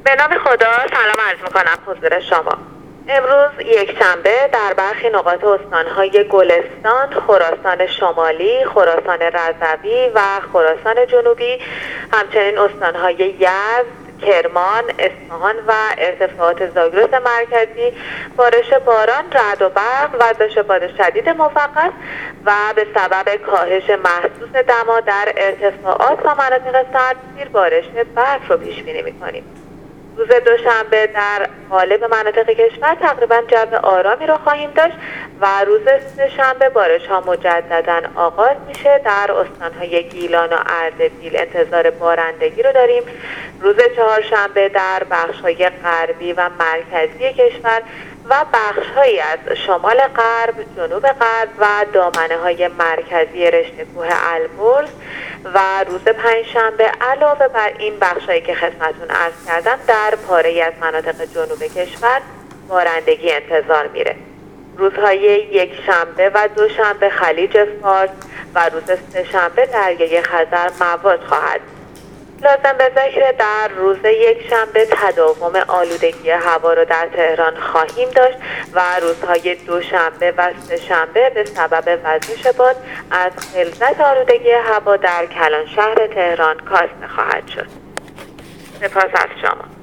به نام خدا سلام عرض میکنم حضور شما. امروز یک شنبه در برخی نقاط استانهای گلستان، خراسان شمالی، خراسان رضوی و خراسان جنوبی، همچنین استانهای یزد، کرمان، اصفهان و ارتفاعات زاگرس مرکزی بارش باران، رعد و برق، وزش باد شدید موقت و به سبب کاهش محسوس دما در ارتفاعات و مناطق سردسیر بارش برف رو پیش بینی می‌کنیم. روز دوشنبه در غالب مناطق کشور تقریبا جو آرامی رو خواهیم داشت و روز سه‌شنبه بارش ها مجددا آغاز میشه. در استانهای گیلان و اردبیل انتظار بارندگی رو داریم. روز چهارشنبه در بخش‌های غربی و مرکزی کشور و بخش‌هایی از شمال غرب، جنوب غرب و دامنه‌های مرکزی رشته کوه البرز و روز پنجشنبه علاوه بر این بخش‌هایی که خدمتتون عرض کردم در پاره‌ای از مناطق جنوب کشور بارندگی انتظار میره. روزهای یک شنبه و دوشنبه خلیج فارس و روز سه‌شنبه دریای خزر مواد خواهد. لازم به ذکر در روز یک شنبه تداوم آلودگی هوا رو در تهران خواهیم داشت و روزهای دوشنبه و سه‌شنبه به سبب وزش باد از غلظت آلودگی هوا در کلان شهر تهران کاسته خواهد شد. سپاس از شما.